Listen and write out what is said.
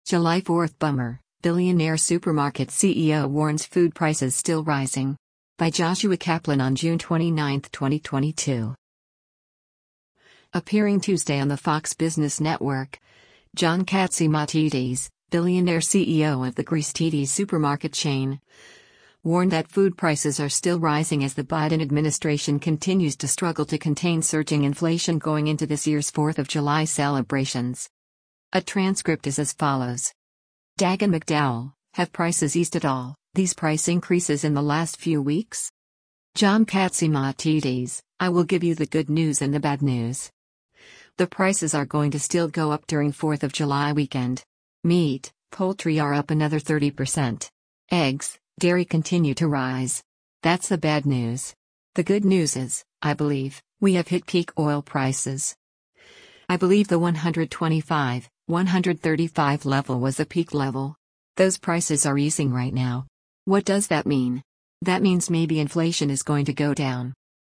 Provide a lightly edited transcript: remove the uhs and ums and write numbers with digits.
July 4th bummer, billionaire supermarket CEO warns food prices still rising. By Joshua Kaplan on June 29, 2022. Appearing Tuesday on the Fox Business Network, John Catsimatidis, billionaire CEO of the Greece TD supermarket chain, warned that food prices are still rising as the Biden administration continues to struggle to contain surging inflation going into this year's 4th of July celebrations. A transcript is as follows. Dagan McDowell, have prices eased at all, these price increases in the last few weeks? John Catsimatidis, I will give you the good news and the bad news. The prices are going to still go up during 4th of July weekend. Meat, poultry are up another 30%. Eggs, dairy continue to rise. That's the bad news. The good news is, I believe, we have hit peak oil prices. I believe the 125, 135 level was the peak level. Those prices are easing right now. What does that mean? That means maybe inflation is going to go down.